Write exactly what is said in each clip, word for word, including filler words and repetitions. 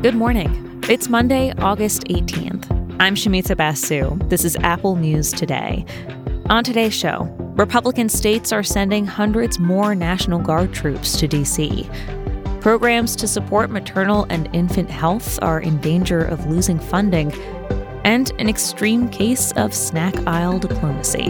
Good morning. It's Monday, August eighteenth. I'm Shamitha Basu. This is Apple News Today. On today's show, Republican states are sending hundreds more National Guard troops to D C. Programs to support maternal and infant health are in danger of losing funding, and an extreme case of snack aisle diplomacy.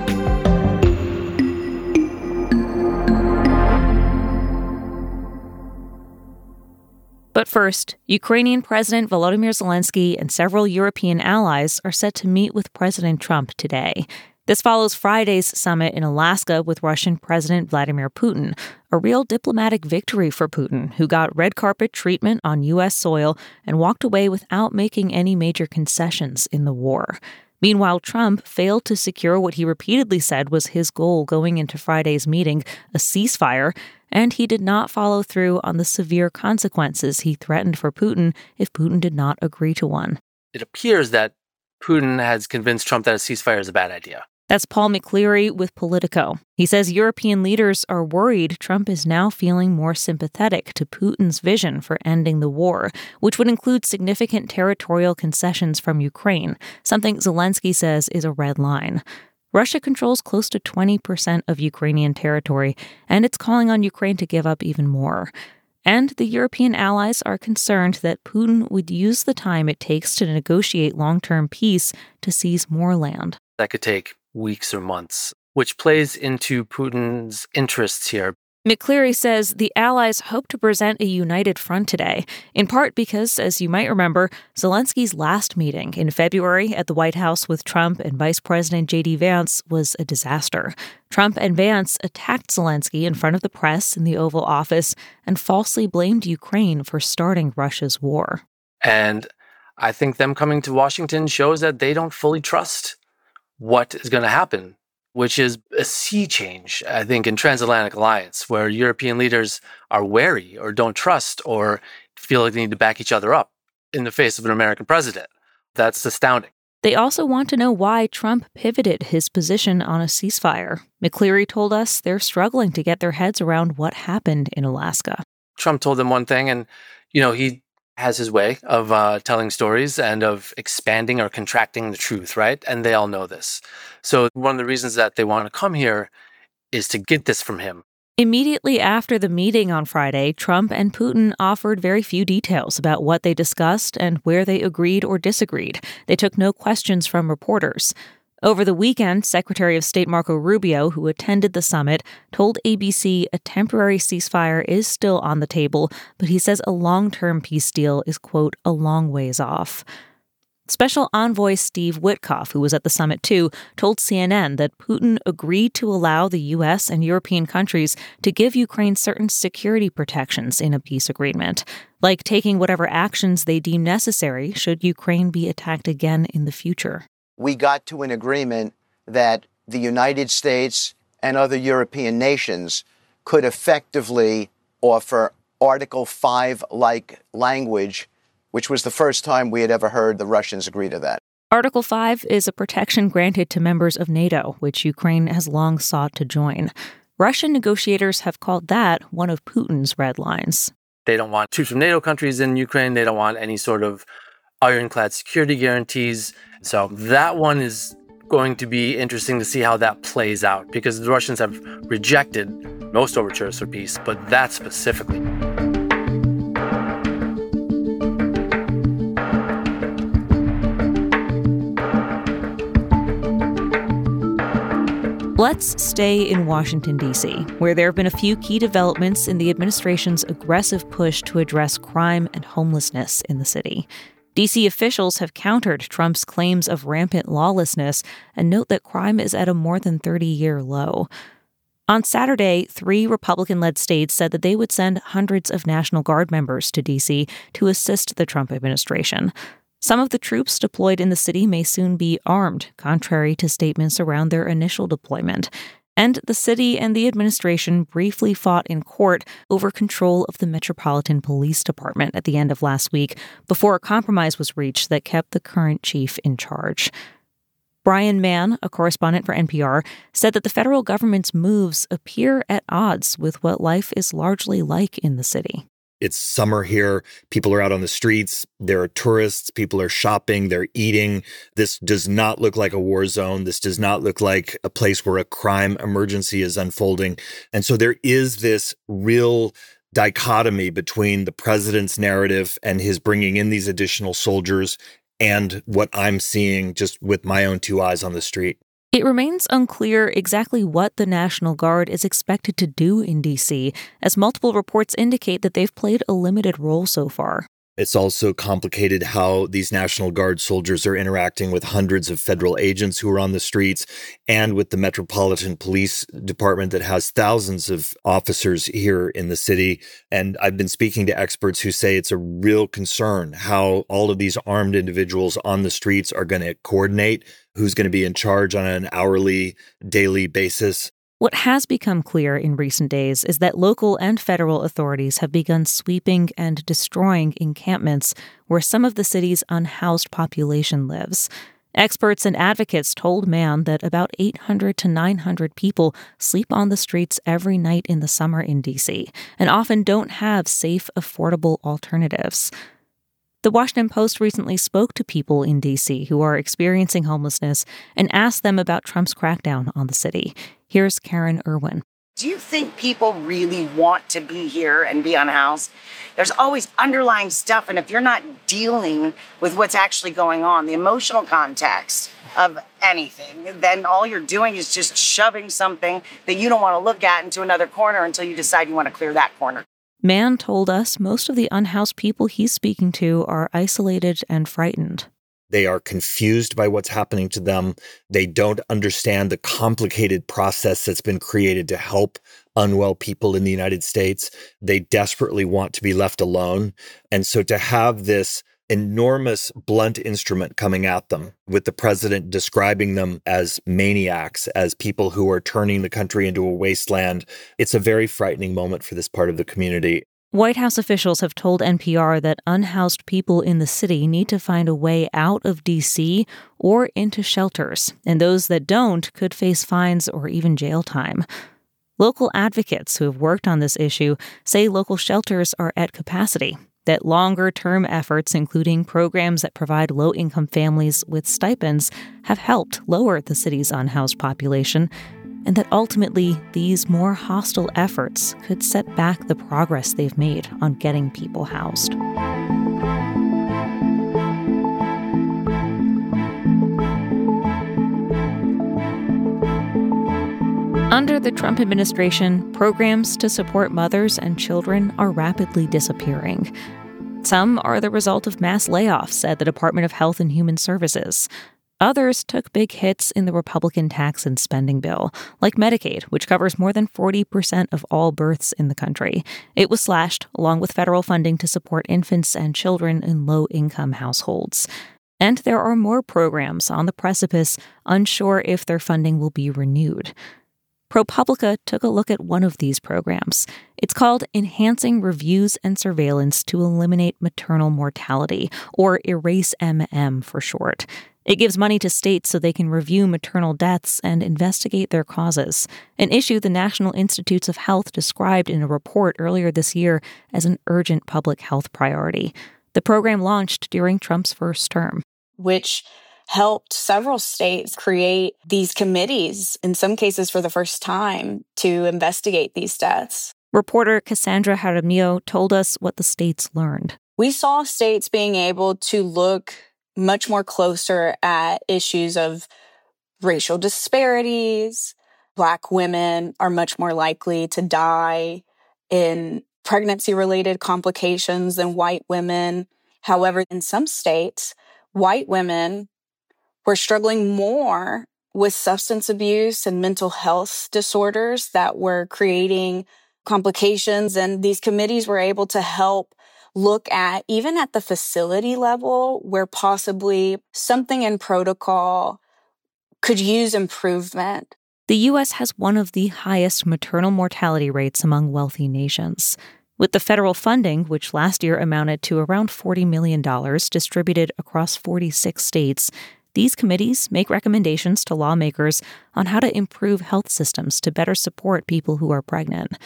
But first, Ukrainian President Volodymyr Zelensky and several European allies are set to meet with President Trump today. This follows Friday's summit in Alaska with Russian President Vladimir Putin, a real diplomatic victory for Putin, who got red carpet treatment on U S soil and walked away without making any major concessions in the war. Meanwhile, Trump failed to secure what he repeatedly said was his goal going into Friday's meeting, a ceasefire, and he did not follow through on the severe consequences he threatened for Putin if Putin did not agree to one. It appears that Putin has convinced Trump that a ceasefire is a bad idea. That's Paul McCleary with Politico. He says European leaders are worried Trump is now feeling more sympathetic to Putin's vision for ending the war, which would include significant territorial concessions from Ukraine, something Zelensky says is a red line. Russia controls close to twenty percent of Ukrainian territory, and it's calling on Ukraine to give up even more. And the European allies are concerned that Putin would use the time it takes to negotiate long-term peace to seize more land. That could take weeks or months, which plays into Putin's interests here. McCleary says the allies hope to present a united front today, in part because, as you might remember, Zelensky's last meeting in February at the White House with Trump and Vice President J D Vance was a disaster. Trump and Vance attacked Zelensky in front of the press in the Oval Office and falsely blamed Ukraine for starting Russia's war. And I think them coming to Washington shows that they don't fully trust what is going to happen, which is a sea change, I think, in transatlantic alliance, where European leaders are wary or don't trust or feel like they need to back each other up in the face of an American president. That's astounding. They also want to know why Trump pivoted his position on a ceasefire. McCleary told us they're struggling to get their heads around what happened in Alaska. Trump told them one thing, and, you know, he has his way of uh, telling stories and of expanding or contracting the truth, right? And they all know this. So one of the reasons that they want to come here is to get this from him. Immediately after the meeting on Friday, Trump and Putin offered very few details about what they discussed and where they agreed or disagreed. They took no questions from reporters. Over the weekend, Secretary of State Marco Rubio, who attended the summit, told A B C a temporary ceasefire is still on the table, but he says a long-term peace deal is, quote, a long ways off. Special Envoy Steve Witkoff, who was at the summit too, told C N N that Putin agreed to allow the U S and European countries to give Ukraine certain security protections in a peace agreement, like taking whatever actions they deem necessary should Ukraine be attacked again in the future. We got to an agreement that the United States and other European nations could effectively offer Article five-like language, which was the first time we had ever heard the Russians agree to that. Article five is a protection granted to members of NATO, which Ukraine has long sought to join. Russian negotiators have called that one of Putin's red lines. They don't want troops from NATO countries in Ukraine. They don't want any sort of ironclad security guarantees. So that one is going to be interesting to see how that plays out, because the Russians have rejected most overtures for peace, but that specifically. Let's stay in Washington, D C, where there have been a few key developments in the administration's aggressive push to address crime and homelessness in the city. D C officials have countered Trump's claims of rampant lawlessness and note that crime is at a more than thirty-year low. On Saturday, three Republican-led states said that they would send hundreds of National Guard members to D C to assist the Trump administration. Some of the troops deployed in the city may soon be armed, contrary to statements around their initial deployment. And the city and the administration briefly fought in court over control of the Metropolitan Police Department at the end of last week before a compromise was reached that kept the current chief in charge. Brian Mann, a correspondent for N P R, said that the federal government's moves appear at odds with what life is largely like in the city. It's summer here. People are out on the streets. There are tourists. People are shopping. They're eating. This does not look like a war zone. This does not look like a place where a crime emergency is unfolding. And so there is this real dichotomy between the president's narrative and his bringing in these additional soldiers and what I'm seeing just with my own two eyes on the street. It remains unclear exactly what the National Guard is expected to do in D C, as multiple reports indicate that they've played a limited role so far. It's also complicated how these National Guard soldiers are interacting with hundreds of federal agents who are on the streets and with the Metropolitan Police Department that has thousands of officers here in the city. And I've been speaking to experts who say it's a real concern how all of these armed individuals on the streets are going to coordinate, who's going to be in charge on an hourly, daily basis. What has become clear in recent days is that local and federal authorities have begun sweeping and destroying encampments where some of the city's unhoused population lives. Experts and advocates told MAN that about eight hundred to nine hundred people sleep on the streets every night in the summer in D C and often don't have safe, affordable alternatives. The Washington Post recently spoke to people in D C who are experiencing homelessness and asked them about Trump's crackdown on the city. Here's Karen Irwin. Do you think people really want to be here and be unhoused? There's always underlying stuff, and if you're not dealing with what's actually going on, the emotional context of anything, then all you're doing is just shoving something that you don't want to look at into another corner until you decide you want to clear that corner. MAN told us most of the unhoused people he's speaking to are isolated and frightened. They are confused by what's happening to them. They don't understand the complicated process that's been created to help unwell people in the United States. They desperately want to be left alone. And so to have this enormous blunt instrument coming at them, with the president describing them as maniacs, as people who are turning the country into a wasteland, it's a very frightening moment for this part of the community. White House officials have told N P R that unhoused people in the city need to find a way out of D C or into shelters, and those that don't could face fines or even jail time. Local advocates who have worked on this issue say local shelters are at capacity, that longer-term efforts, including programs that provide low-income families with stipends, have helped lower the city's unhoused population, and that ultimately these more hostile efforts could set back the progress they've made on getting people housed. Under the Trump administration, programs to support mothers and children are rapidly disappearing. Some are the result of mass layoffs at the Department of Health and Human Services. Others took big hits in the Republican tax and spending bill, like Medicaid, which covers more than forty percent of all births in the country. It was slashed, along with federal funding to support infants and children in low-income households. And there are more programs on the precipice, unsure if their funding will be renewed. ProPublica took a look at one of these programs. It's called Enhancing Reviews and Surveillance to Eliminate Maternal Mortality, or ERASE M M for short. It gives money to states so they can review maternal deaths and investigate their causes, an issue the National Institutes of Health described in a report earlier this year as an urgent public health priority. The program launched during Trump's first term. Which helped several states create these committees, in some cases for the first time, to investigate these deaths. Reporter Cassandra Jaramillo told us what the states learned. We saw states being able to look much more closer at issues of racial disparities. Black women are much more likely to die in pregnancy-related complications than white women. However, in some states, white women were struggling more with substance abuse and mental health disorders that were creating complications. And these committees were able to help look at, even at the facility level, where possibly something in protocol could use improvement. The U S has one of the highest maternal mortality rates among wealthy nations. With the federal funding, which last year amounted to around forty million dollars distributed across forty-six states, these committees make recommendations to lawmakers on how to improve health systems to better support people who are pregnant.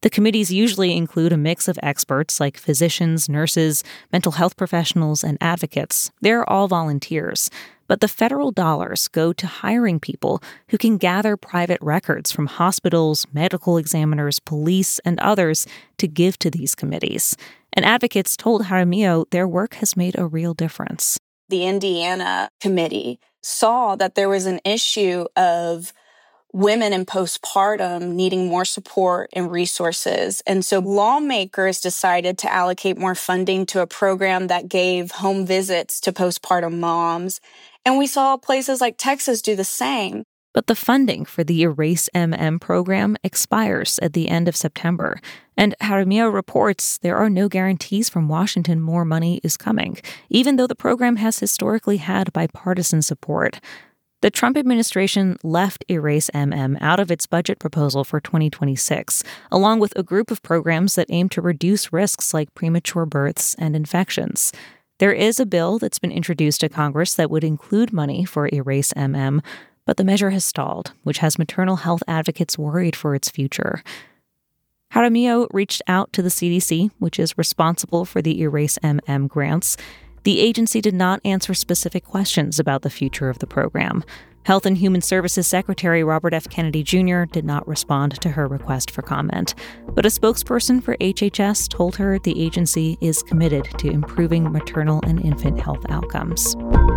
The committees usually include a mix of experts like physicians, nurses, mental health professionals, and advocates. They're all volunteers. But the federal dollars go to hiring people who can gather private records from hospitals, medical examiners, police, and others to give to these committees. And advocates told Jaramillo their work has made a real difference. The Indiana committee saw that there was an issue of women in postpartum needing more support and resources. And so lawmakers decided to allocate more funding to a program that gave home visits to postpartum moms. And we saw places like Texas do the same. But the funding for the Erase M M program expires at the end of September. And Jaramillo reports there are no guarantees from Washington more money is coming, even though the program has historically had bipartisan support. The Trump administration left Erase M M out of its budget proposal for twenty twenty-six, along with a group of programs that aim to reduce risks like premature births and infections. There is a bill that's been introduced to Congress that would include money for Erase M M, but the measure has stalled, which has maternal health advocates worried for its future. Jaramillo reached out to the C D C, which is responsible for the Erase M M grants. The agency did not answer specific questions about the future of the program. Health and Human Services Secretary Robert F. Kennedy Junior did not respond to her request for comment, but a spokesperson for H H S told her the agency is committed to improving maternal and infant health outcomes.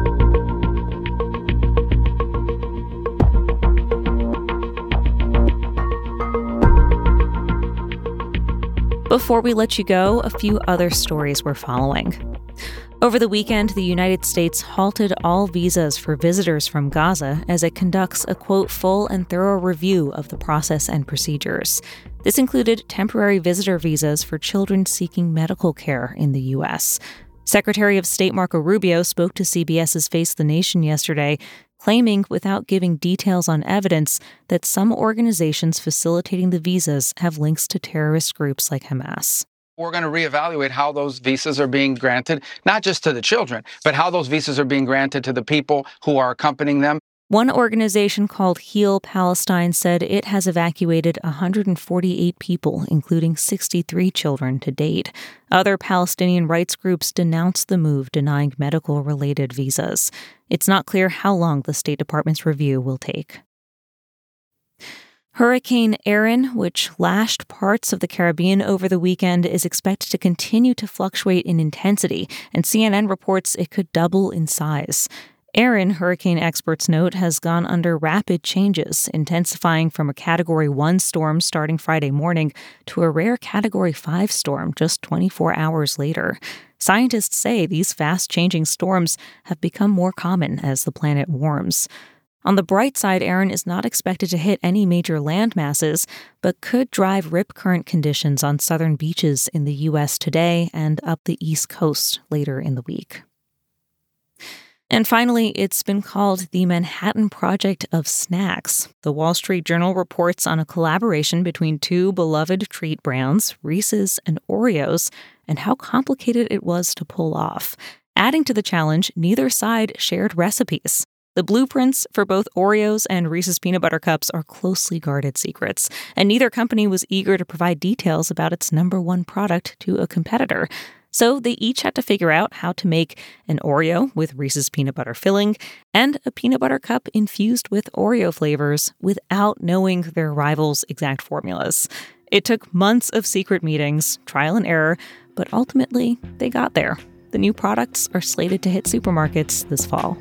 Before we let you go, a few other stories we're following. Over the weekend, the United States halted all visas for visitors from Gaza as it conducts a, quote, full and thorough review of the process and procedures. This included temporary visitor visas for children seeking medical care in the U S. Secretary of State Marco Rubio spoke to CBS's Face the Nation yesterday, claiming, without giving details on evidence, that some organizations facilitating the visas have links to terrorist groups like Hamas. We're going to reevaluate how those visas are being granted, not just to the children, but how those visas are being granted to the people who are accompanying them. One organization called Heal Palestine said it has evacuated one hundred forty-eight people, including sixty-three children to date. Other Palestinian rights groups denounced the move, denying medical-related visas. It's not clear how long the State Department's review will take. Hurricane Erin, which lashed parts of the Caribbean over the weekend, is expected to continue to fluctuate in intensity, and C N N reports it could double in size. Erin, hurricane experts note, has gone under rapid changes, intensifying from a Category one storm starting Friday morning to a rare Category five storm just twenty-four hours later. Scientists say these fast-changing storms have become more common as the planet warms. On the bright side, Erin is not expected to hit any major land masses, but could drive rip current conditions on southern beaches in the U S today and up the East Coast later in the week. And finally, it's been called the Manhattan Project of Snacks. The Wall Street Journal reports on a collaboration between two beloved treat brands, Reese's and Oreos, and how complicated it was to pull off. Adding to the challenge, neither side shared recipes. The blueprints for both Oreos and Reese's Peanut Butter Cups are closely guarded secrets, and neither company was eager to provide details about its number one product to a competitor. So they each had to figure out how to make an Oreo with Reese's peanut butter filling and a peanut butter cup infused with Oreo flavors without knowing their rivals' exact formulas. It took months of secret meetings, trial and error, but ultimately they got there. The new products are slated to hit supermarkets this fall.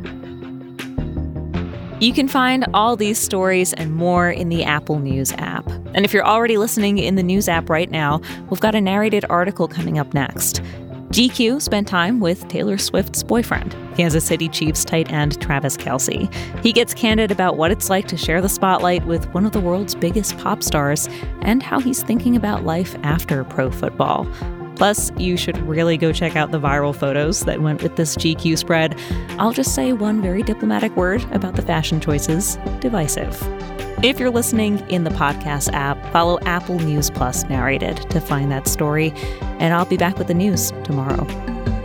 You can find all these stories and more in the Apple News app. And if you're already listening in the News app right now, we've got a narrated article coming up next. G Q spent time with Taylor Swift's boyfriend, Kansas City Chiefs tight end Travis Kelce. He gets candid about what it's like to share the spotlight with one of the world's biggest pop stars and how he's thinking about life after pro football. Plus, you should really go check out the viral photos that went with this G Q spread. I'll just say one very diplomatic word about the fashion choices: divisive. If you're listening in the podcast app, follow Apple News Plus Narrated to find that story, and I'll be back with the news tomorrow.